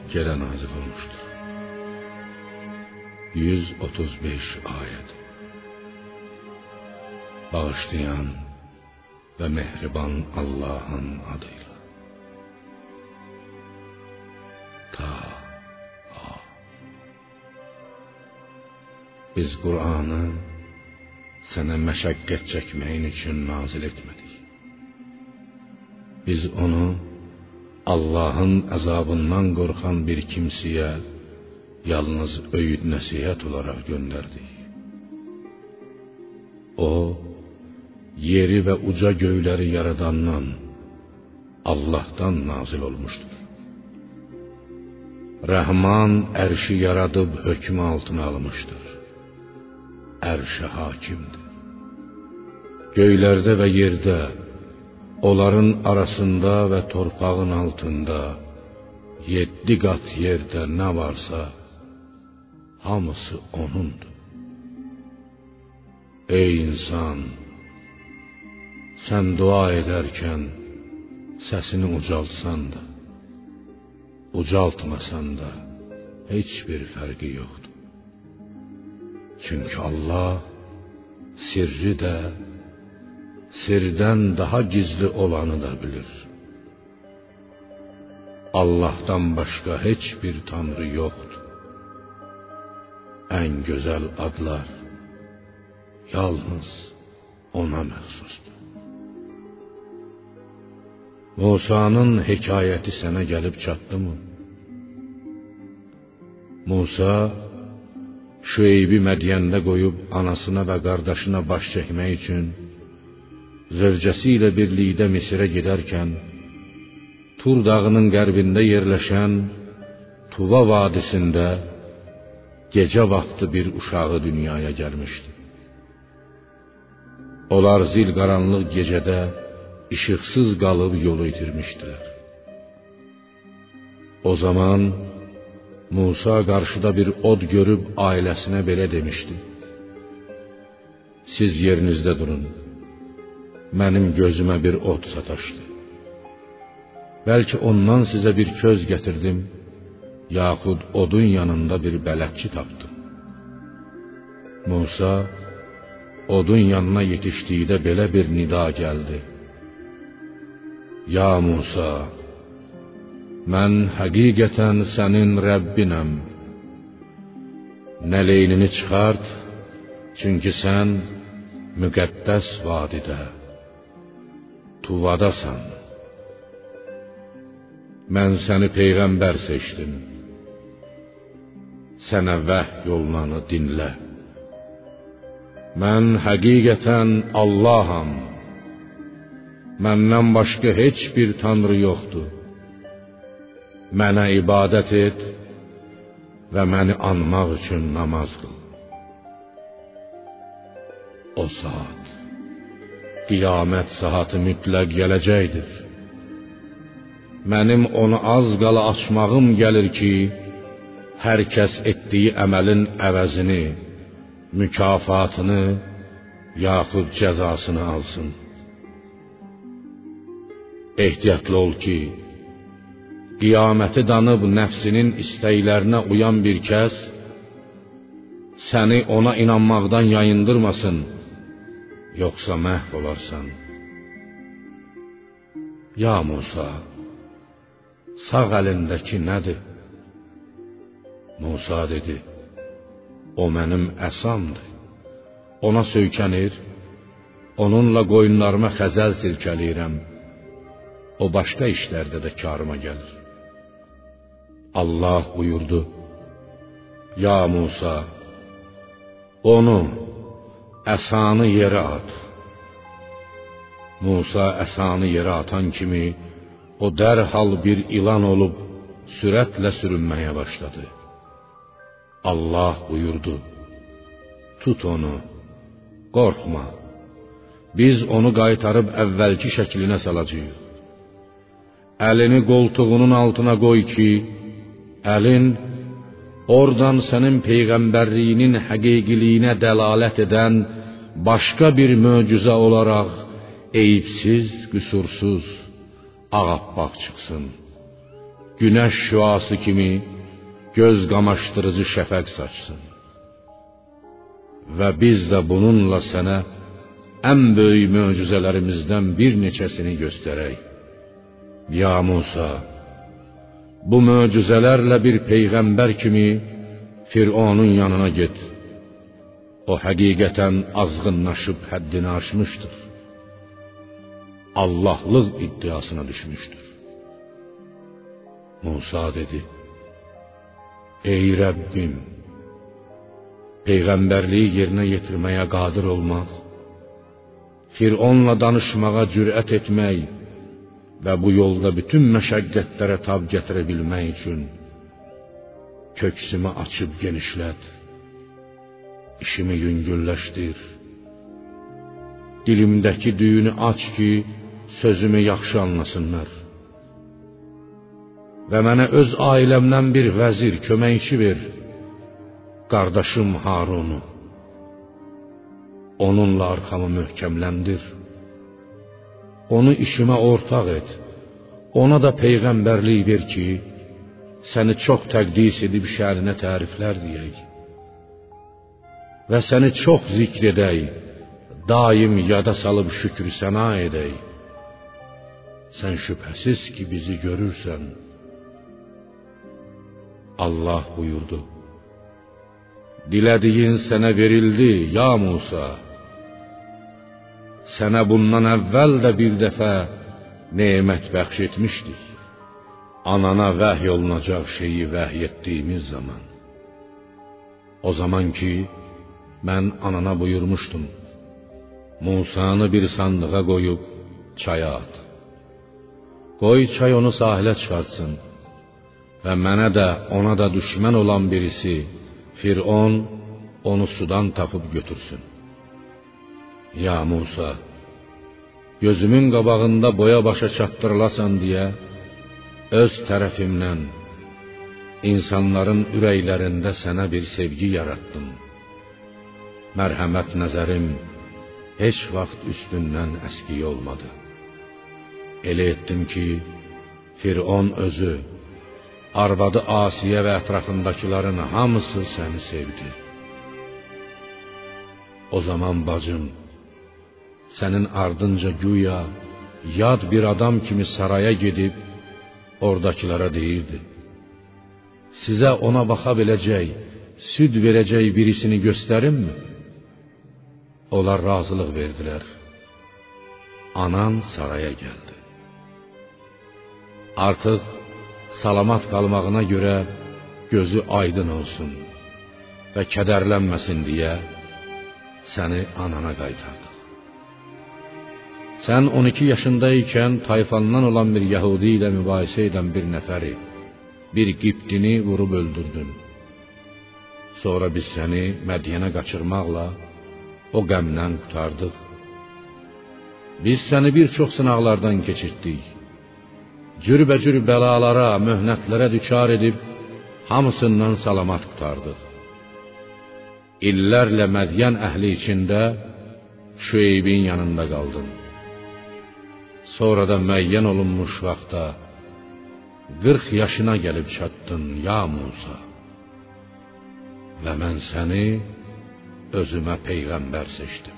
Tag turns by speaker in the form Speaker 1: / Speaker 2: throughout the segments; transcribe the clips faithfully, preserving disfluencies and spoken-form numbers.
Speaker 1: Məkkədə nazil olmuşdur. yüz otuz beş ayət. Bağışlayan və mehriban Allahın adıyla. Ta ha. Biz Qur'anı sənə məşəqqət çəkməyin üçün nazil etmədik. Biz onu Allahın əzabından qorxan bir kimsəyə yalnız öyüd nəsihət olaraq göndərdik. O, yeri və uca göyləri yaradandan, Allahdan nazil olmuşdur. Rəhman ərşi yaradıb hökmü altına almışdır. Ərşə hakimdir. Göylərdə və yerdə, onların arasında və torpağın altında, yeddi qat yerdə nə varsa, hamısı O'nundur. Ey insan! Sən dua edərkən səsini ucaltsan da, ucaltmasan da heç bir fərqi yoxdur. Çünki Allah sirri də, sirdən daha gizli olanı da bilir. Allah'tan başqa heç bir tanrı yoxdur. Ən gözəl adlar yalnız O'na məxsusdur. Musa'nın hekayəti sənə gəlib çatdımı? Musa Şüeybi Mədyəndə qoyub anasına və qardaşına baş çəkmək üçün zövcəsi ilə birlikdə Misirə gedərkən Tur dağının qərbində yerləşən Tuva vadisində gecə vaxtı bir uşağı dünyaya gəlmişdi. Onlar zil qaranlıq gecədə işıqsız qalıb yolu itirmişdilər. O zaman Musa qarşıda bir od görüb ailəsinə belə demişdi: Siz yerinizdə durun, mənim gözümə bir od sataşdı. Bəlkə ondan sizə bir köz gətirdim, yaxud odun yanında bir bələdçi tapdım. Musa odun yanına yetişdikdə belə bir nida gəldi: Ya Musa, mən həqiqətən sənin Rəbbinəm. Nələynini çıxart, çünki sən müqəddəs vadidə, Tuvadasan. Mən səni peyğəmbər seçdim. Sənə vəhy yolunanı dinlə. Mən həqiqətən Allaham. Məndən başqa heç bir tanrı yoxdur. Mənə ibadət et və məni anmaq üçün namaz qıl. O saat, qiyamət saatı mütləq gələcəkdir. Mənim onu az qala açmağım gəlir ki, hər kəs etdiyi əməlin əvəzini, mükafatını, yaxud cəzasını alsın. Ehtiyatlı ol ki, qiyaməti danıb nəfsinin istəklərinə uyan bir kəs, səni ona inanmaqdan yayındırmasın, yoxsa məhv olarsan. Ya Musa, sağ əlindəki nədir? Musa dedi: O mənim əsamdır. Ona söykənir, onunla qoyunlarıma xəzəl silkələyirəm. O başqa işlərdə də karıma gəlir. Allah buyurdu: Ya Musa, onu, əsanı yerə at. Musa əsanı yerə atan kimi, o dərhal bir ilan olub sürətlə sürünməyə başladı. Allah buyurdu: Tut onu, qorxma. Biz onu qaytarıb əvvəlki şəklinə salacağıq. Əlini qoltuğunun altına qoy ki, əlin oradan sənin peyğəmbərliyinin həqiqiliyinə dəlalət edən başqa bir möcüzə olaraq eyibsiz, qüsursuz, ağappaq çıxsın. günəş şüası kimi göz qamaşdırıcı şəfəq saçsın. Və biz də bununla sənə ən böyük möcüzələrimizdən bir neçəsini göstərək. Ya Musa, bu möcüzələrlə bir peyğəmbər kimi Fironun yanına get. O həqiqətən azğınlaşıb həddini aşmışdır. Allahlıq iddiasına düşmüşdür. Musa dedi: Ey Rəbbim, peyğəmbərliyi yerinə yetirməyə qadir olmaq, Fironla danışmağa cürət etmək və bu yolda bütün məşəqqətlərə tab gətirə bilmək üçün köksümü açıb genişlət, işimi yüngülləşdir, dilimdəki düyünü aç ki, sözümü yaxşı anlasınlar və mənə öz ailəmdən bir vəzir, köməkçi ver, qardaşım Harunu. Onunla arxamı möhkəmləndir, onu işimə ortaq et, ona da peyğəmbərlik ver ki, səni çox təqdis edib şəninə təriflər deyək və səni çox zikr edək, daim yada salıb şükrü səna edək. Sən şübhəsiz ki, bizi görürsən. Allah buyurdu: Dilədiyin sənə verildi, ya Musa. Sənə bundan əvvəl də bir dəfə nemət bəxş etmişdik. Anana vəhy olunacaq şeyi vəhy etdiyimiz zaman. O zaman ki, mən anana buyurmuşdum: Musanı bir sandığa qoyub çaya at. Qoy çay onu sahilə çıxartsın və mənə də ona da düşmən olan birisi, Firon, onu sudan tapıb götürsün. Ya Musa, gözümün qabağında boya başa çatdırılasan deyə öz tərəfimdən insanların ürəklərində sənə bir sevgi yaratdım. Mərhəmət nəzərim heç vaxt üstündən əski olmadı. Elə etdim ki, Firon özü, arvadı Asiyə və ətrafındakilərin hamısı səni sevdi. O zaman bacım, sənin ardınca güya yad bir adam kimi saraya gedib oradakilara deyirdi: Sizə ona baxa biləcək, süd verəcək birisini göstərimmi? Onlar razılıq verdilər. Anan saraya gəldi. Artıq salamat qalmağına görə gözü aydın olsun və kədərlənməsin deyə səni anana qaytardıq. Sən on iki yaşındaykən tayfandan olan bir Yahudi ilə mübahisə edən bir nəfəri, bir Qibtini vurub öldürdün. Sonra biz səni Mədyənə qaçırmaqla o qəmdən qurtardıq. Biz səni bir çox sınaqlardan keçirtdik. Cürbəcür bəlalara, möhnətlərə düçar edib hamısından salamat qurtardıq. İllərlə Mədyan əhli içində Şüeybin yanında qaldın. Sonra da müəyyən olunmuş vaxtda qırx yaşına gəlib çatdın, ya Musa. Və mən səni özümə peyğəmbər seçdim.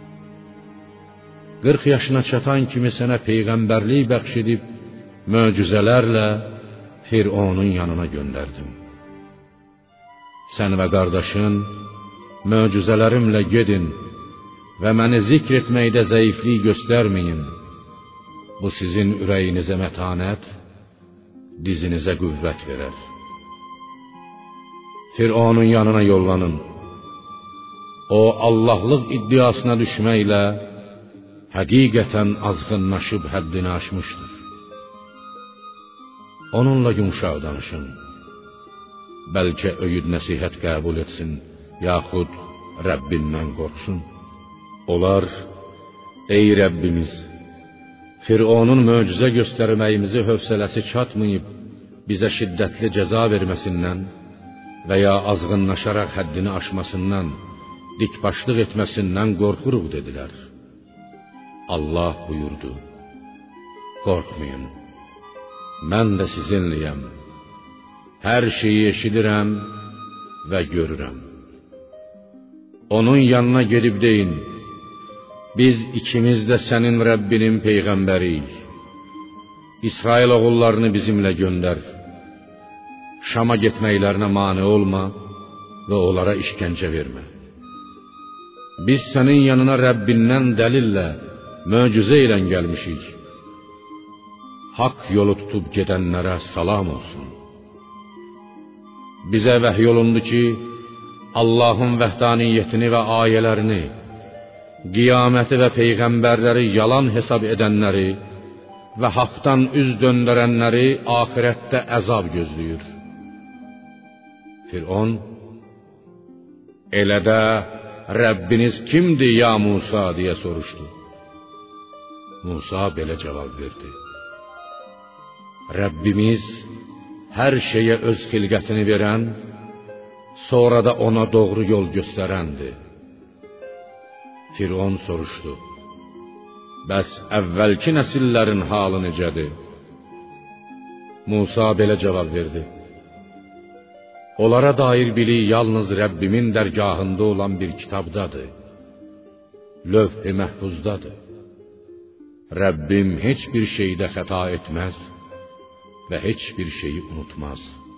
Speaker 1: qırx yaşına çatan kimi sənə peyğəmbərlik bəxş edib möcüzələrlə Fironun yanına göndərdim. Sən və qardaşın möcüzələrimlə gedin və məni zikr etməkdə zəiflik göstərməyin. Bu sizin ürəyinizə mətanət, dizinizə qüvvət verər. Fironun yanına yollanın. O Allahlıq iddiasına düşməklə həqiqətən azğınlaşıb həddini aşmışdır. Onunla yumşaq danışın. Bəlkə öyüd nəsihət qəbul etsin, yaxud Rəbbindən qorxsun. Onlar: Ey Rəbbimiz, Fironun möcüzə göstərməyimizi hövsələsi çatmayıb bizə şiddətli cəza verməsindən və ya azğınlaşaraq həddini aşmasından, dikbaşlıq etməsindən qorxuruq dedilər. Allah buyurdu: Qorxmayın. mən də sizinləyəm. Hər şeyi eşidirəm və görürəm. Onun yanına gedib deyin, biz ikimiz də sənin Rəbbinin peyğəmbəriyik. İsrail oğullarını bizimlə göndər. Şama getməklərinə mane olma və onlara işgəncə vermə. Biz sənin yanına Rəbbindən dəlillə, möcüzə ilə gəlmişik. Haqq yolu tutub gedənlərə salam olsun. Bizə vəhy olundu ki, Allahın vəhdaniyyətini və ayələrini, qiyaməti və peyğəmbərləri yalan hesab edənləri və haqdan üz döndərənləri axirətdə əzab gözləyir. Firon, elə də Rəbbiniz kimdir ya Musa deyə soruşdu. Musa belə cavab verdi: Rəbbimiz hər şeyə öz xilqətini verən, sonra da ona doğru yol göstərəndir. Firon soruşdu: bəs əvvəlki nəsillərin halı necədir? Musa belə cavab verdi: onlara dair bilik yalnız Rəbbimin dərgahında olan bir kitabdadır. Lövh-i məhfuzdadır. Rəbbim heç bir şeydə xəta etməz və heç bir şeyi unutmaz.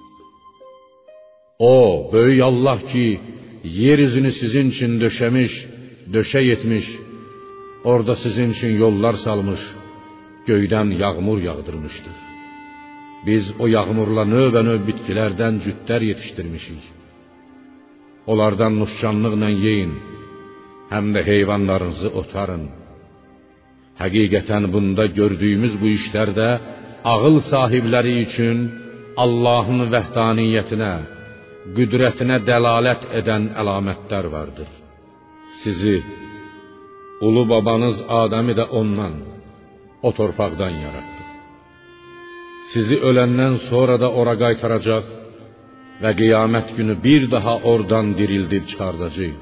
Speaker 1: O, böyük Allah ki, yeryüzünü sizin üçün döşəmiş, döşək etmiş, orada sizin üçün yollar salmış, göydən yağmur yağdırmışdır. Biz o yağmurla növbə-növ bitkilərdən cütlər yetişdirmişik. Onlardan nuşcanlıqla yeyin, həm də heyvanlarınızı otarın. Həqiqətən bunda gördüyümüz bu işlərdə ağıl sahibləri üçün Allahın vəhdaniyyətinə, qüdrətinə dəlalət edən əlamətlər vardır. Sizi, ulu babanız Adəmi də ondan, o torpaqdan yarattı. Sizi öləndən sonra da ora qaytaracaq və qiyamət günü bir daha oradan dirildib çıxardacağıq.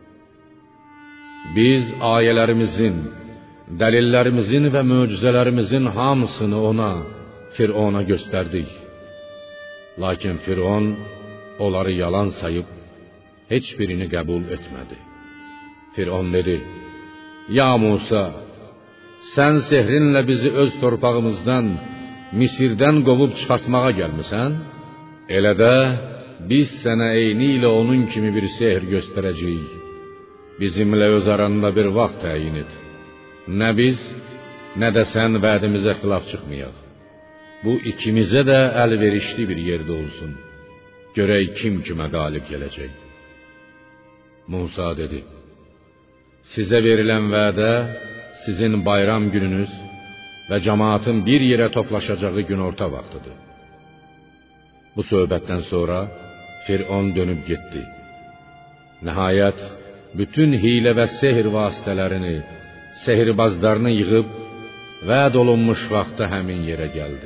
Speaker 1: Biz ayələrimizin, dəlillərimizin və möcüzələrimizin hamısını ona, Firona göstərdik. Lakin Firon onları yalan sayıb, heç birini qəbul etmədi. Firon dedi: ya Musa, sən sehrinlə bizi öz torpağımızdan, Misirdən qovub çıxartmağa gəlmisən? Elə də biz sənə eyni ilə onun kimi bir sehr göstərəcəyik. Bizimlə öz aranda bir vaxt təyin et. Nə biz, nə də sən vədimizə xilaf çıxmayaq. Bu ikimizə də əlverişli bir yerdə olsun. Görək kim kimə qalib gələcək. Musa dedi: sizə verilən vədə sizin bayram gününüz və cəmaatın bir yerə toplaşacağı günorta vaxtıdır. Bu söhbətdən sonra Firon dönüb getdi. Nəhayət, bütün hiylə və sehr vasitələrini, sehirbazlarını yığıb, vəd olunmuş vaxtda həmin yerə gəldi.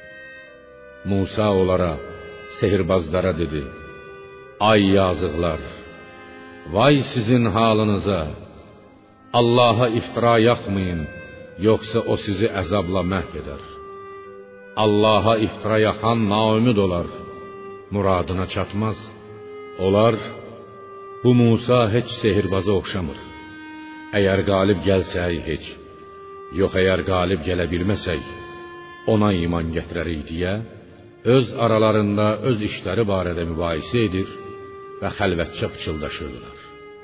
Speaker 1: Musa onlara, sehirbazlara dedi: ay yazıqlar, vay sizin halınıza, Allaha iftira yaxmayın, yoxsa o sizi əzabla məhv edər. Allaha iftira yaxan naümid olar, muradına çatmaz. Onlar, bu Musa heç sehirbaza oxşamır. Əgər qalib gəlsək heç, yox əgər qalib gələ bilməsək, ona iman gətirərik deyə, öz aralarında öz işləri barədə mübahisə edir və xəlvətcə pıçıldaşırdılar.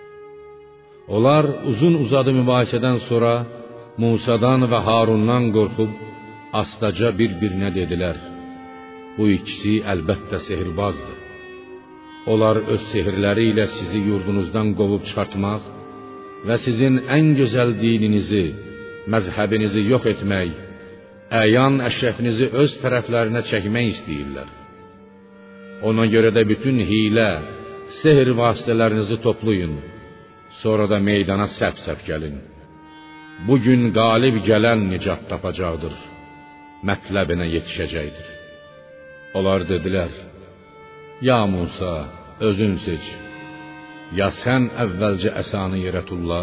Speaker 1: Onlar uzun uzadı mübahisədən sonra Musadan və Harundan qorxub astaca bir-birinə dedilər: bu ikisi əlbəttə sehirbazdır. Onlar öz sehirləri ilə sizi yurdunuzdan qovub çıxartmaq və sizin ən gözəl dininizi, məzhəbinizi yox etmək, əyan əşrəfinizi öz tərəflərinə çəkmək istəyirlər. Ona görə də bütün hilə, sehr vasitələrinizi toplayın, sonra da meydana səf-səf gəlin. Bugün qalib gələn nicat tapacaqdır, mətləbinə yetişəcəkdir. Onlar dedilər: ya Musa, özün seç, ya sən əvvəlcə əsanı yerə tulla,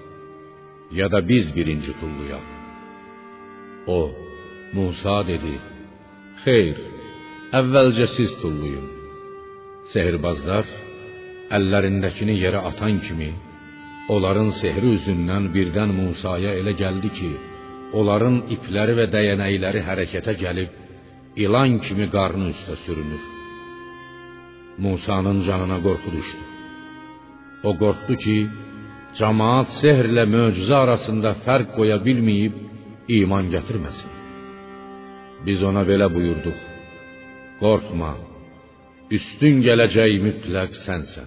Speaker 1: ya da biz birinci tullayaq. O, Musa dedi: Xeyr, əvvəlcə siz tullayın. Sehirbazlar əllərindəkini yerə atan kimi, onların sehri üzündən birdən Musaya elə gəldi ki, onların ipləri və dəyənəkləri hərəkətə gəlib, ilan kimi qarnı üstə sürünür. Musanın canına qorxu düşdü. O qorxdu ki, cəmaat sehrlə möcüzə arasında fərq qoya bilməyib, iman gətirməsin. Biz ona belə buyurduq: qorxma, üstün gələcək mütləq sənsən.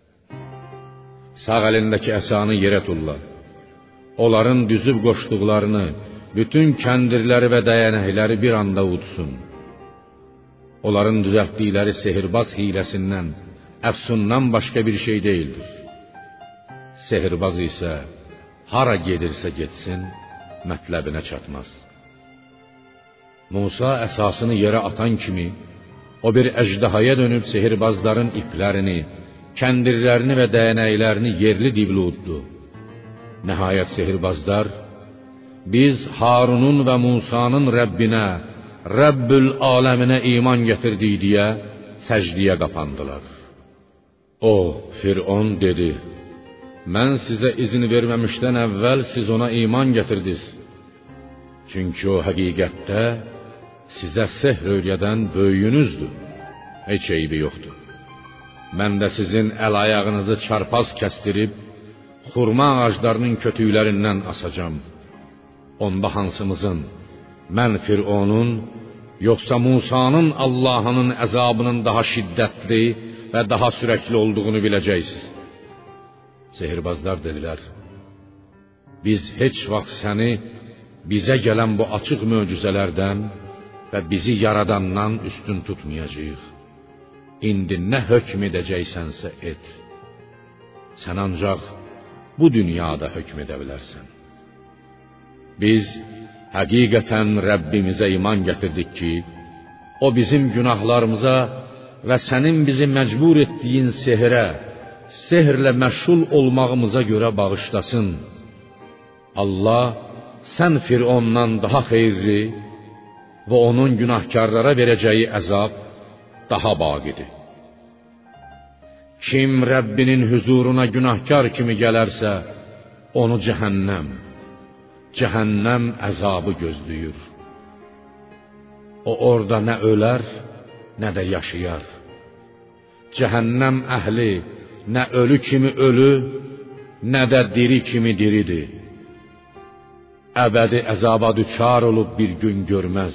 Speaker 1: Sağ əlindəki əsanı yerə tulla. Onların düzüb qoşduqlarını, bütün kəndirləri və dəyənəkləri bir anda udsun. Onların düzəltdikləri sehirbaz hiləsindən, əfsundan başqa bir şey deyildir. Sehirbaz isə hara gedirsə getsin, mətləbinə çatmaz. Musa əsasını yerə atan kimi, o bir əjdahaya dönüb sehirbazların iplərini, kəndirlərini və dəyənəklərini yerli dibli uddu. Nəhayət sehirbazlar, biz Harunun və Musanın Rəbbinə, Rəbbül aləminə iman gətirdik deyə səcdiyə qapandılar. O, Firon dedi: mən sizə izin verməmişdən əvvəl siz ona iman gətirdiniz. Çünki o həqiqətdə sizə sehr öyrədən böyüyünüzdür. Heç eybi yoxdur. Mən də sizin əl-ayağınızı çarpaz kəstirib, xurma ağaclarının kötüklərindən asacam. Onda hansımızın, mən Fironun, yoxsa Musanın Allahının əzabının daha şiddətli və daha sürəkli olduğunu biləcəksiniz. Sehirbazlar dedilər: biz heç vaxt səni bizə gələn bu açıq möcüzələrdən və bizi yaradandan üstün tutmayacağıq. İndi nə hökm edəcəksənsə et. Sən ancaq bu dünyada hökm edə bilərsən. Biz həqiqətən Rəbbimizə iman gətirdik ki, o bizim günahlarımıza və sənin bizi məcbur etdiyin sehrə, sehrlə məşğul olmağımıza görə bağışlasın. Allah sən Firondan daha xeyirli və onun günahkarlara verəcəyi əzab daha baqidir. Kim Rəbbinin huzuruna günahkar kimi gələrsə, onu cəhənnəm, cəhənnəm əzabı gözləyir. O orada nə ölər, nə də yaşayar. Cəhənnəm əhli nə ölü kimi ölü, nə də diri kimi diridir. Əbədi əzaba düçar olub bir gün görməz.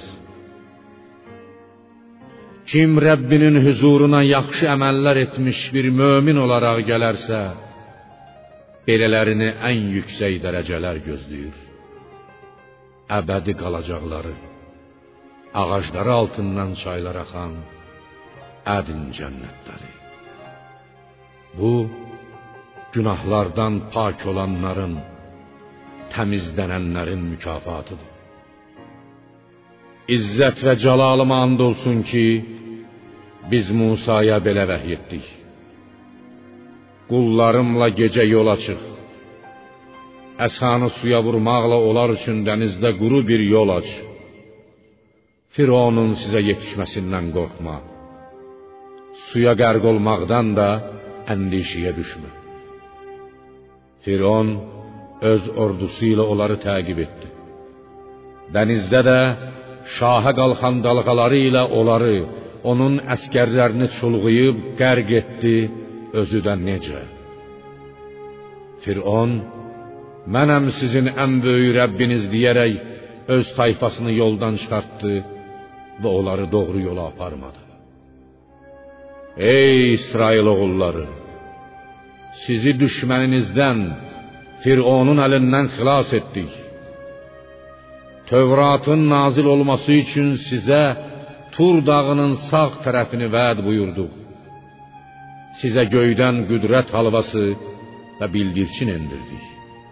Speaker 1: Kim Rəbbinin huzuruna yaxşı əməllər etmiş bir mömin olaraq gələrsə, belələrini ən yüksək dərəcələr gözləyir. Əbədi qalacaqları, ağacları altından çaylar axan ədn cənnətləri. Bu, günahlardan pak olanların, təmizlənənlərin mükafatıdır. İzzət və cəlalıma and olsun ki, biz Musaya belə vəhy etdik: qullarımla gecə yola çıx, əsanı suya vurmaqla onlar üçün dənizdə quru bir yol aç. Fironun sizə yetişməsindən qorxma, suya qərq olmaqdan da əndişəyə düşmə. Firon öz ordusu ilə onları təqib etdi. Dənizdə də şaha qalxan dalğaları ilə onları, onun əskərlərini çulğuyub qərq etdi, özü də necə. Firon, mənəm sizin ən böyük Rəbbiniz deyərək öz tayfasını yoldan çıxartdı və onları doğru yola aparmadı. Ey İsrail oğulları! Sizi düşməninizdən, Fironun əlindən xilas etdik. Tövratın nazil olması üçün sizə Tur dağının sağ tərəfini vəd buyurduq. Sizə göydən qüdrət halvası və bildirçin endirdik.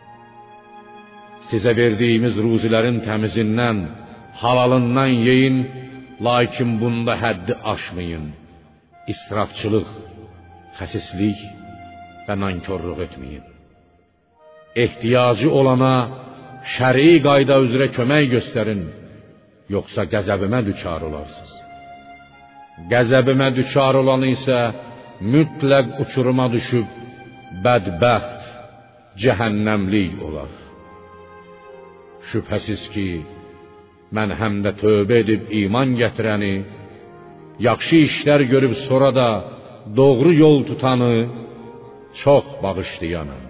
Speaker 1: Sizə verdiyimiz ruzilərin təmizindən, halalından yeyin, lakin bunda həddi aşmayın. İsrafçılıq, xəsislik və nankorluq etməyin. Ehtiyacı olana şəri qayda üzrə kömək göstərin. yoxsa qəzəbimə düçar olarsınız. Qəzəbimə düçar olanı isə mütləq uçuruma düşüb bədbəxt, cəhənnəmlik olar. Şübhəsiz ki, mən həm də tövbə edib iman gətirəni, yaxşı işlər görüb sonra da doğru yol tutanı çox bağışlayanım.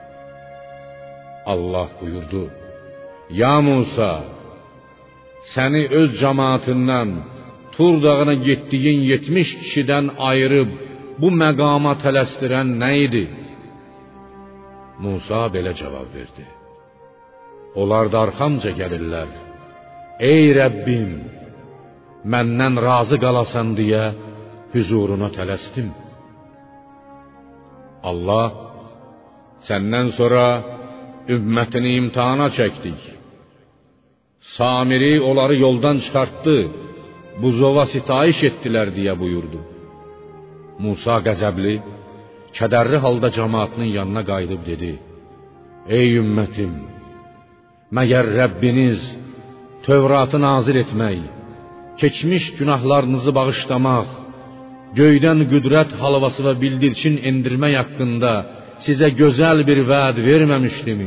Speaker 1: Allah buyurdu: Ya Musa, səni öz cəmaatından Tur dağına getdiyin yetmiş kişidən ayırıb bu məqama tələsdirən nə idi? Musa belə cavab verdi: Onlar da arxamca gəlirlər. Ey Rəbbim, məndən razı qalasan deyə huzuruna tələsdim. Allah, səndən sonra ümmətini imtihana çəkdik. Samiri onları yoldan çıxartdı, buzova sitayiş etdilər deyə buyurdu. Musa qəzəbli, kədərli halda cəmaatının yanına qayıdıb dedi: Ey ümmətim, məgər Rəbbiniz Tövratı nazil etmək, keçmiş günahlarınızı bağışlamaq, göydən qüdrət halvası və bildirçin endirmək haqqında sizə gözəl bir vəd verməmişdimi?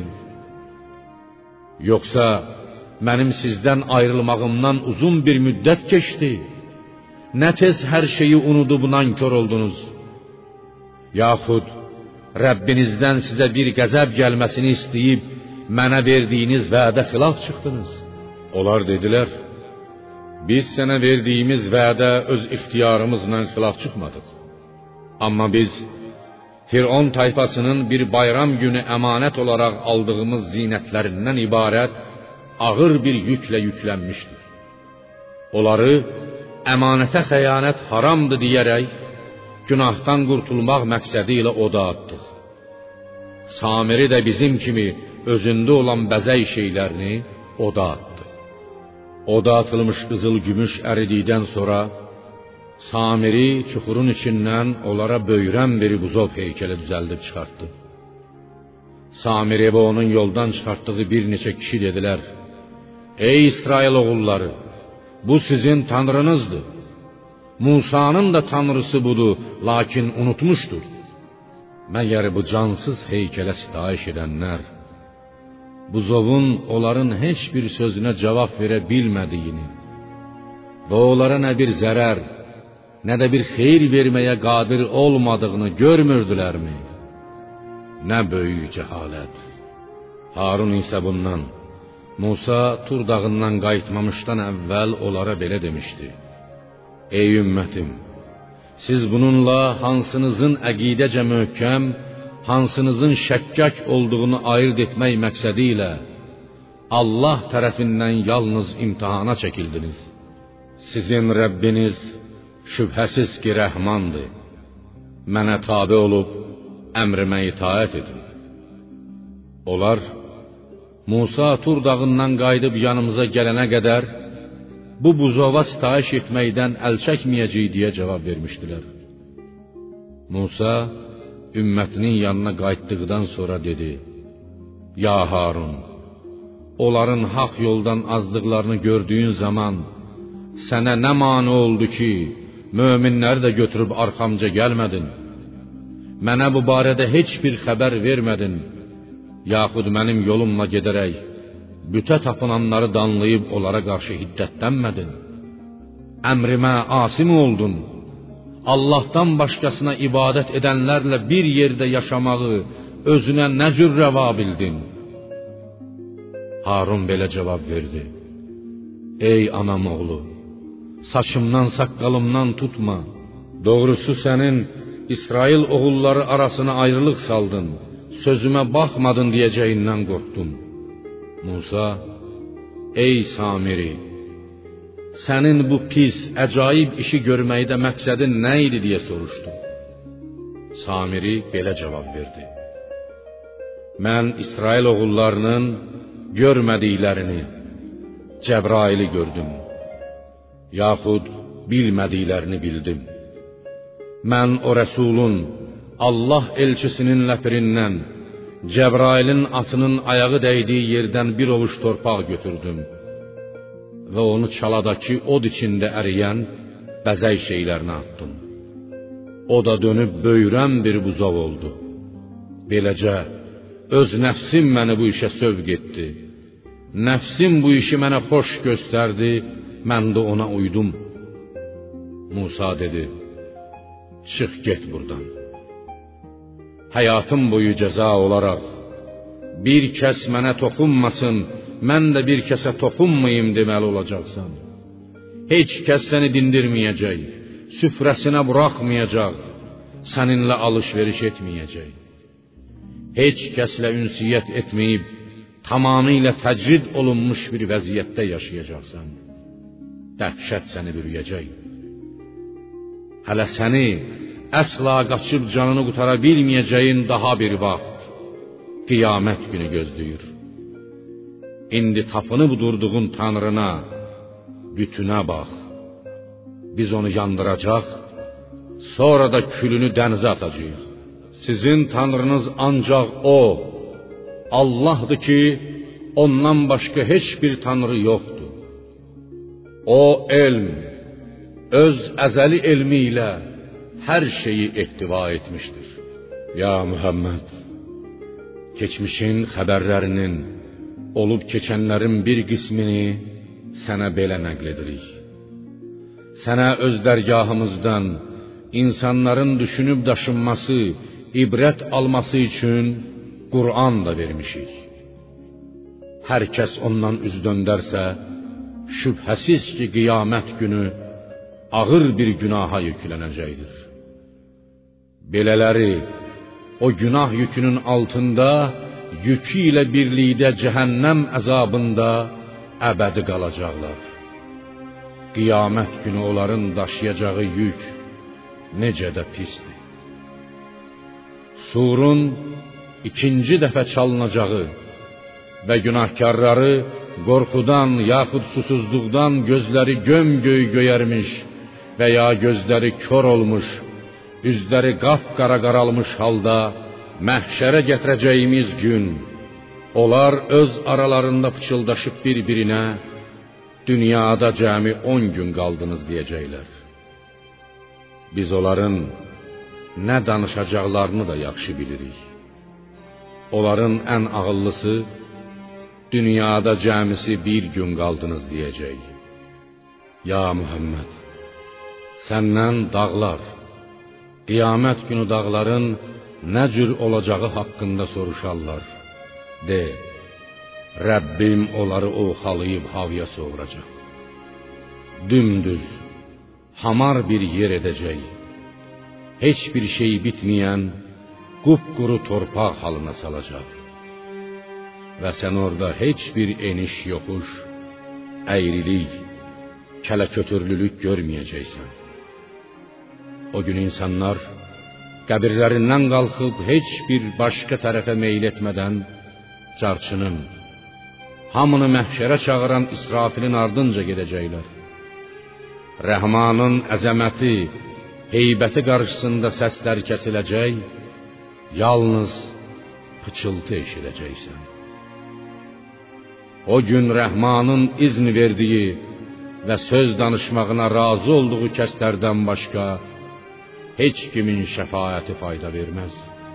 Speaker 1: Yoxsa mənim sizdən ayrılmağımdan uzun bir müddət keçdi? Nə tez hər şeyi unudub nankor oldunuz? Yaxud Rəbbinizdən sizə bir qəzəb gəlməsini istəyib mənə verdiyiniz vədə xilaf çıxdınız. Onlar dedilər: Biz sənə verdiyimiz vədə öz ixtiyarımızla xilaf çıxmadıq. Amma biz Firon tayfasının bir bayram günü əmanət olaraq aldığımız zinətlərindən ibarət ağır bir yüklə yüklənmişdik. Onları əmanətə xəyanət haramdır deyərək günahdan qurtulmaq məqsədi ilə oda atdıq. Samiri də bizim kimi özündə olan bəzək şeylərini oda atdı. Oda atılmış qızıl gümüş əridikdən sonra Samiri çuxurun içindən onlara böyrən bir buzov heykəli düzəldib çıxartdı. Samiri və onun yoldan çıxartdığı bir neçə kişi dedilər: Ey İsrail oğulları, bu sizin tanrınızdır. Musa'nın da tanrısı budur, lakin unutmuşdur. Məgər bu cansız heykələ sitayiş edənlər buzovun onların heç bir sözünə cavab verə bilmədiyini və onlara nə bir zərər, nə də bir xeyir verməyə qadir olmadığını görmürdülərmi? Nə böyük cəhalət! Harun isə bundan, Musa Tur dağından qayıtmamışdan əvvəl onlara belə demişdi: Ey ümmətim, siz bununla hansınızın əqidəcə möhkəm, hansınızın şəkkak olduğunu ayırt etmək məqsədi ilə Allah tərəfindən yalnız imtihana çəkildiniz. Sizin Rəbbiniz şübhəsiz ki rəhmandır. Mənə tabe olub əmrimə itaət edin. Onlar Musa Tur dağından qayıdıb yanımıza gələnə qədər bu buzova sitayiş etməkdən əl çəkməyəcək deyə cavab vermişdilər. Musa ümmətinin yanına qayıtdıqdan sonra dedi: Ya Harun, onların haq yoldan azdıqlarını gördüyün zaman sənə nə mane oldu ki, möminləri də götürüb arxamca gəlmədin? Mənə bu barədə heç bir xəbər vermədin, yaxud mənim yolumla gedərək bütə tapınanları danlayıb onlara qarşı hiddətlənmədin? Əmrimə asim oldun, Allahdan başqasına ibadət edənlərlə bir yerdə yaşamağı özünə nə cür rəva bildin? Harun belə cavab verdi: Ey anam oğlu, saçımdan saqqalımdan tutma. Doğrusu sənin İsrail oğulları arasına ayrılıq saldın, sözümə baxmadın deyəcəyindən qorxdum. Musa: Ey Samiri, sənin bu pis, əcaib işi görməkdə məqsədin nə idi deyə soruşdu. Samiri belə cavab verdi: Mən İsrail oğullarının görmədiklərini, Cəbraili gördüm, yaxud bilmədiklərini bildim. Mən o Rəsulun, Allah elçisinin ləpirindən, Cəbrailin atının ayağı dəydiyi yerdən bir ovuc torpaq götürdüm. və onu çaladakı od içində əriyən bəzək şeylərinə atdım. O da dönüb böyürən bir buzov oldu. Beləcə, öz nəfsim məni bu işə sövq etdi. Nəfsim bu işi mənə xoş göstərdi, mən də ona uydum. Musa dedi, çıx get buradan. Həyatım boyu cəza olaraq, bir kəs mənə toxunmasın, mən də bir kəsə toxunmayım deməli olacaqsan. Heç kəs səni dindirməyəcək, süfrəsinə buraxmayacaq, səninlə alış-veriş etməyəcək. Heç kəslə ünsiyyət etməyib, tamamilə təcrid olunmuş bir vəziyyətdə yaşayacaqsan. Dəhşət səni bürüyəcək. Hələ səni əsla qaçıb canını qutara bilməyəcəyin daha bir vaxt, qiyamət günü gözləyir. İndi tapınıb durduğun Tanrına, bütünə bax. Biz onu yandıracaq, sonra da külünü dənizə atacağıq. Sizin Tanrınız ancaq O, Allahdır ki, ondan başqa heç bir Tanrı yoxdur. O elm, öz əzəli elmi ilə hər şeyi ehtiva etmişdir. Ya Muhammed, keçmişin xəbərlərinin, olub keçənlərin bir qismini sənə belə nəql edirik. Sənə öz dərgahımızdan insanların düşünüb daşınması, ibrət alması üçün Qur'an da vermişik. Hər kəs ondan üz döndərsə, şübhəsiz ki, qiyamət günü ağır bir günaha yüklənəcəkdir. Belələri, o günah yükünün altında, yükü ilə birlikdə cəhənnəm əzabında əbədi qalacaqlar. Qiyamət günü onların daşıyacağı yük necə də pisdir. Surun ikinci dəfə çalınacağı və günahkarları qorxudan yaxud susuzluqdan gözləri göm-göy göyərmiş və ya gözləri kör olmuş, üzləri qapqara qaralmış halda məhşərə gətirəcəyimiz gün, onlar öz aralarında pıçıldaşıb bir-birinə, dünyada cəmi on gün qaldınız deyəcəklər. Biz onların nə danışacaqlarını da yaxşı bilirik. Onların ən ağıllısı, dünyada cəmisi bir gün qaldınız deyəcək. Ya Muhammed, səndən dağlar, qiyamət günü dağların nə cür olacağı haqqında soruşarlar. De, Rəbbim onları oxalayıb havaya sovuracaq. Dümdüz, hamar bir yer edəcək. Heç bir şey bitməyən, qupquru torpaq halına salacaq. Və sən orada heç bir eniş yoxuş, əyrilik, kələ-kötürlülük görməyəcəksən. O gün insanlar qəbirlərindən qalxıb heç bir başqa tərəfə meyl etmədən carçının, hamını məhşərə çağıran İsrafilin ardınca gedəcəklər. Rəhmanın əzəməti, heybəti qarşısında səslər kəsiləcək, yalnız pıçıltı eşidəcəksən. O gün Rəhmanın izn verdiyi və söz danışmağına razı olduğu kəslərdən başqa heç kimin şəfaəti fayda verməz.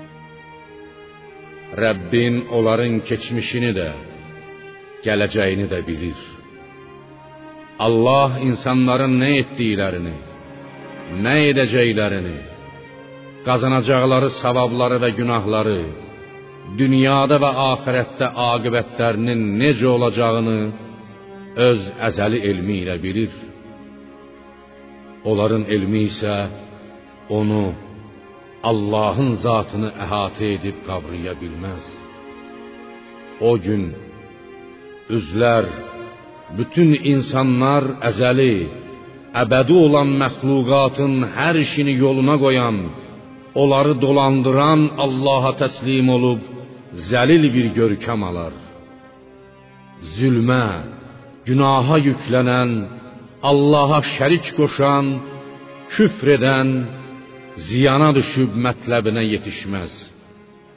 Speaker 1: Rəbbin onların keçmişini də, gələcəyini də bilir. Allah insanların nə etdiklərini, nə edəcəklərini, qazanacaqları savabları və günahları, dünyada və axirətdə aqibətlərinin necə olacağını öz əzəli elmi ilə bilir. Onların elmi isə onu, Allahın zatını əhatə edib qavraya bilməz. O gün üzlər, bütün insanlar əzəli, əbədi olan məxluqatın hər işini yoluna qoyan, onları dolandıran Allaha təslim olub zəlil bir görkəm alar. Zülmə, günaha yüklənən, Allaha şərik qoşan, küfr edən, ziyana düşüb mətləbinə yetişməz,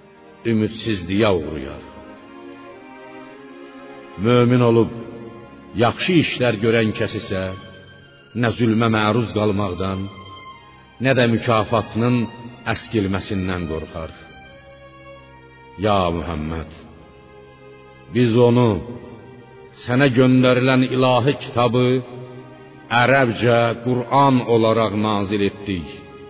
Speaker 1: ümidsizliyə uğrayar. Mömin olub yaxşı işlər görən kəs isə nə zülmə məruz qalmaqdan, nə də mükafatının əskilməsindən qorxar. Ya Muhammed, biz onu, sənə göndərilən ilahi kitabı ərəbcə Qur'an olaraq nazil etdik.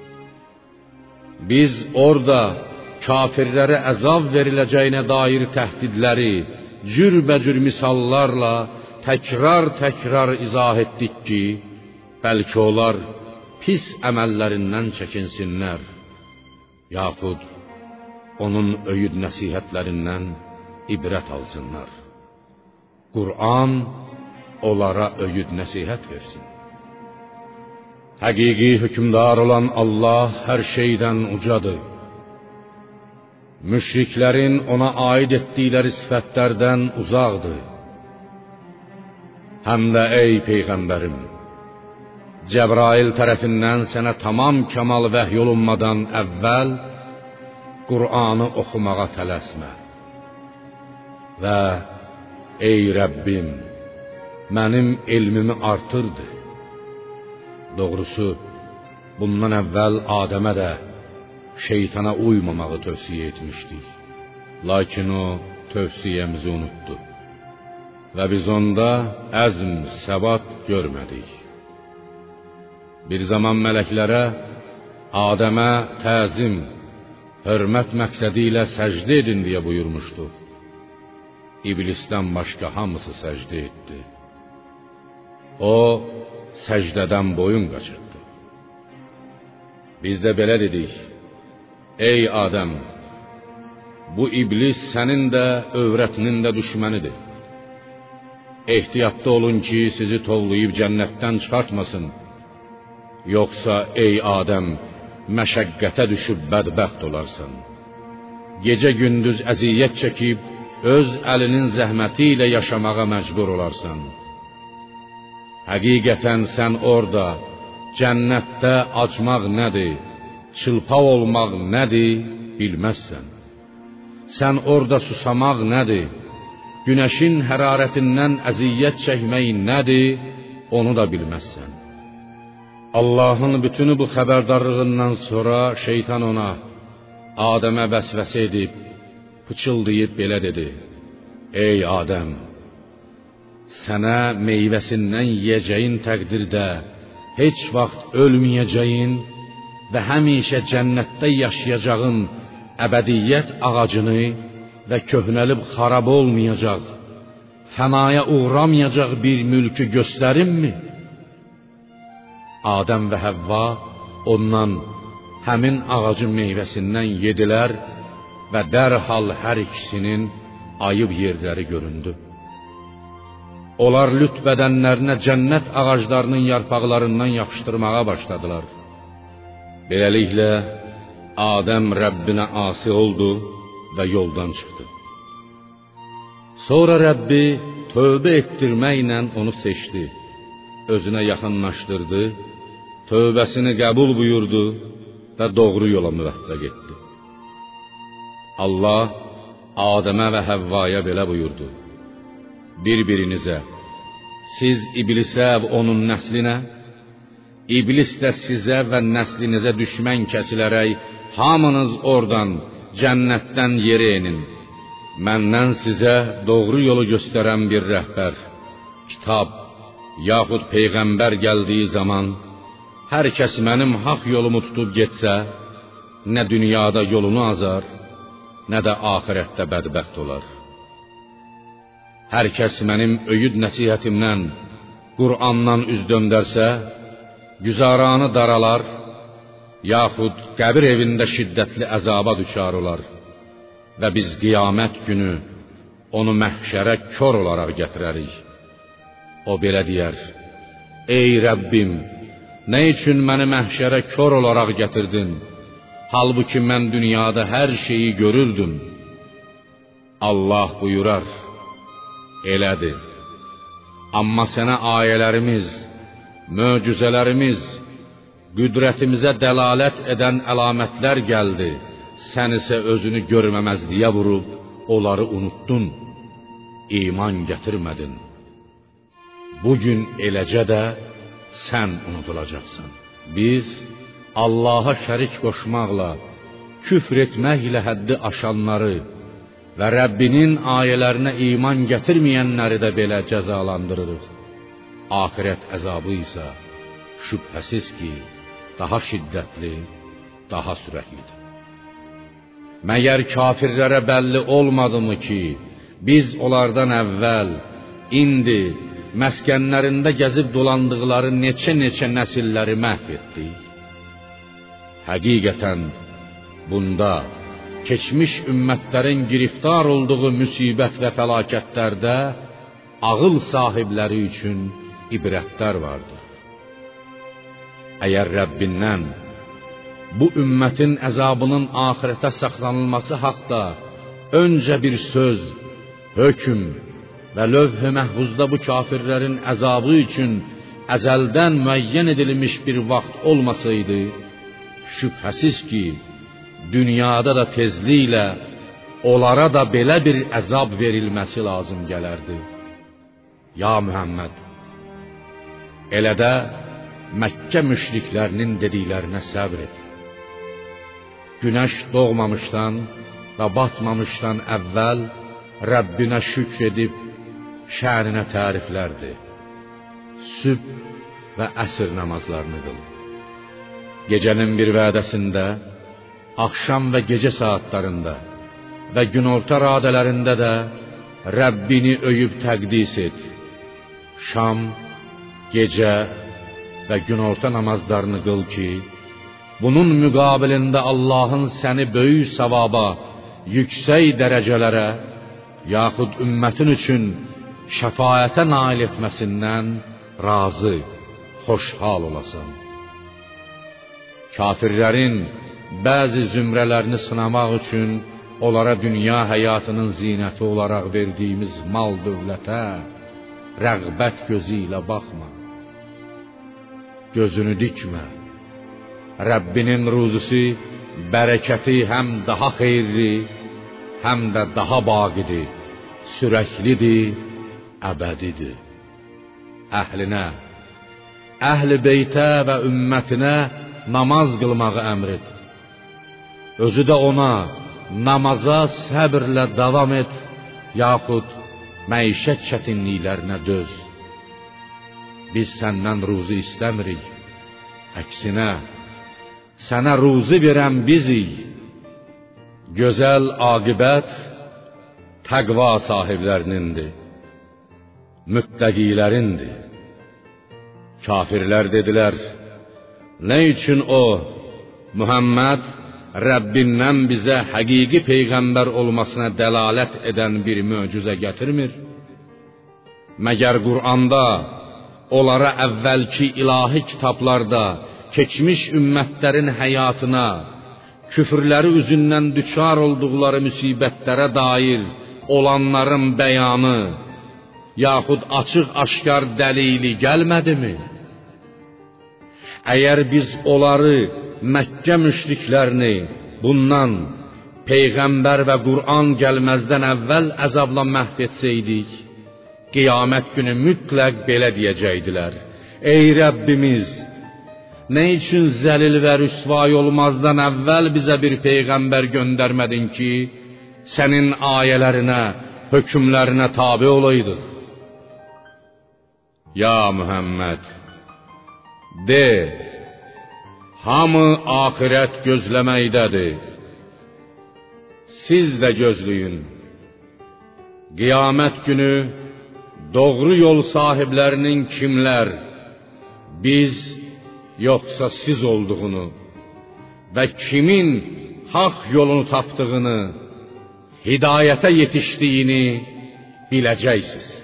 Speaker 1: Biz orada kafirlərə əzab veriləcəyinə dair təhdidləri cürbəcür misallarla təkrar-təkrar izah etdik ki, bəlkə onlar pis əməllərindən çəkinsinlər, yaxud onun öyüd nəsihətlərindən ibrət alsınlar. Qur'an onlara öyüd nəsihət versin. Həqiqi hökmdar olan Allah hər şeydən ucadır. Müşriklərin ona aid etdikləri sifətlərdən uzaqdır. Həm də ey Peyğəmbərim, Cəbrail tərəfindən sənə tamam kəmal vəhy olunmadan əvvəl Qur'anı oxumağa tələsmə. Və ey Rəbbim, mənim elmimi artırdı. Doğrusu, bundan əvvəl Adəmə də şeytana uymamağı tövsiyə etmişdik. Lakin o tövsiyəmizi unutdu. Və biz onda əzm, səbat görmədik. Bir zaman mələklərə Adəmə təzim, hörmət məqsədi ilə səcdə edin deyə buyurmuşdu. İblisdən başqa hamısı səcdə etdi. O, səcdədən boyun qaçırtdı. Biz də belə dedik: ey Adəm, bu iblis sənin də, övrətinin də düşmənidir. Ehtiyatlı olun ki, sizi tovlayıb cənnətdən çıxartmasın. Yoxsa ey Adəm, məşəqqətə düşüb bədbəxt olarsan. Gecə-gündüz əziyyət çəkib, öz əlinin zəhməti ilə yaşamağa məcbur olarsan. Həqiqətən sən orada, cənnətdə acmaq nədir, çılpaq olmaq nədir, bilməzsən. Sən orada susamaq nədir, günəşin hərarətindən əziyyət çəkmək nədir, onu da bilməzsən. Allahın bütünü bu xəbərdarlığından sonra şeytan ona, Adəmə vəsvəsə edib, pıçıldayıb belə dedi: ey Adəm, sənə meyvəsindən yeyəcəyin təqdirdə heç vaxt ölməyəcəyin və həmişə cənnətdə yaşayacağın əbədiyyət ağacını və köhnəlib xarab olmayacaq, fənaya uğramayacaq bir mülkü göstərimmi? Adəm və Həvva ondan həmin ağacın meyvəsindən yedilər və dərhal hər ikisinin ayıb yerləri göründü. Onlar lüt bədənlərinə cənnət ağaclarının yarpaqlarından yapışdırmağa başladılar. Beləliklə, Adəm Rəbbinə asi oldu və yoldan çıxdı. Sonra Rəbbi tövbə etdirməklə onu seçdi, özünə yaxınlaşdırdı, tövbəsini qəbul buyurdu və doğru yola müvəffəq etdi. Allah Adəmə və Həvvaya belə buyurdu: bir-birinizə, siz iblisə və onun nəslinə, iblis də sizə və nəslinizə düşmən kəsilərək hamınız oradan, cənnətdən yerə enin. Məndən sizə doğru yolu göstərən bir rəhbər, kitab, yaxud peyğəmbər gəldiyi zaman, hər kəs mənim haqq yolumu tutub getsə, nə dünyada yolunu azar, nə də axirətdə bədbəxt olar. Hər kəs mənim öyüd nəsihətimdən, Qur'andan üz döndərsə, güzaranı daralar, yaxud qəbir evində şiddətli əzaba düçar olar və biz qiyamət günü onu məhşərə kör olaraq gətirərik. O belə deyər: ey Rəbbim, nə üçün məni məhşərə kör olaraq gətirdin? Halbuki mən dünyada hər şeyi görürdüm. Allah buyurar: elədir. Amma sənə ayələrimiz, möcüzələrimiz, qüdrətimizə dəlalət edən əlamətlər gəldi. Sən isə özünü görməməzliyə vurub, onları unuttun, iman gətirmədin. bugün eləcə də sən unudulacaqsan. Biz Allaha şərik qoşmaqla, küfr etməklə həddi aşanları və Rəbbinin ayələrinə iman gətirməyənləri də belə cəzalandırırıq. Axirət əzabı isə şübhəsiz ki, daha şiddətli, daha sürətlidir. Məgər kafirlərə bəlli olmadımı ki, biz onlardan əvvəl, indi, məskənlərində gəzib dolandıqları neçə-neçə nəsilləri məhv etdik? Həqiqətən, bunda, keçmiş ümmətlərin giriftar olduğu müsibət və fəlakətlərdə ağıl sahibləri üçün ibrətlər vardır. Əgər Rəbbindən bu ümmətin əzabının axirətə saxlanılması haqda öncə bir söz, hökm və lövh-i məhfuzda bu kafirlərin əzabı üçün əzəldən müəyyən edilmiş bir vaxt olmasaydı, şübhəsiz ki, dünyada da tezliklə onlara da belə bir əzab verilməsi lazım gələrdi. Ya Muhammed, elə də Məkkə müşriklərinin dediklərinə səbr et. Günəş doğmamışdan və batmamışdan əvvəl Rəbbinə şükr edib şəninə təriflərdi. Sübh və əsr namazlarını qıl. Gecənin bir vədəsində, axşam və gecə saatlarında və günorta radələrində də Rəbbini öyüb təqdis et. Şam, gecə və günorta namazlarını qıl ki, bunun müqabilində Allahın səni böyük savaba, yüksək dərəcələrə, yaxud ümmətin üçün şəfaətə nail etməsindən razı, xoşhal olasan. Kafirlərin bəzi zümrələrini sınamaq üçün onlara dünya həyatının zinəti olaraq verdiyimiz mal dövlətə rəğbət gözü ilə baxma. Gözünü dikmə. Rəbbinin ruzusu, bərəkəti həm daha xeyirli, həm də daha baqidir, sürəklidir, əbədidir. Əhlinə, əhl-i beytə və ümmətinə namaz qılmağı əmr et. Özü də ona namaza səbrlə davam et, yaxud məişət çətinliklərinə döz. Biz səndən ruzu istəmirik, əksinə, sənə ruzu verən bizik. Gözəl aqibət təqva sahiblərinindir, müttəqilərindir. Kafirlər dedilər, nə üçün o, Muhammed, Rəbbindən bizə həqiqi peyğəmbər olmasına dəlalət edən bir möcüzə gətirmir? Məgər Qur'anda, onlara əvvəlki ilahi kitablarda, keçmiş ümmətlərin həyatına, küfrləri üzündən düçar olduqları müsibətlərə dair olanların bəyanı, yaxud açıq-aşkar dəlili gəlmədimi? Əgər biz onları, Məkkə müşriklərini bundan, Peyğəmbər və Qur'an gəlməzdən əvvəl əzabla məhv etsəydik, qiyamət günü mütləq belə deyəcəkdilər: Ey Rəbbimiz, nə üçün zəlil və rüsvay olmazdan əvvəl bizə bir Peyğəmbər göndərmədin ki, sənin ayələrinə, hökmlərinə tabi olaydıq? Ya Muhammed, de, hamı axirət gözləməkdədir. Siz də gözləyin. Qiyamət günü doğru yol sahiblərinin kimlər, biz yoxsa siz olduğunu və kimin haqq yolunu tapdığını, hidayətə yetişdiyini biləcəksiniz.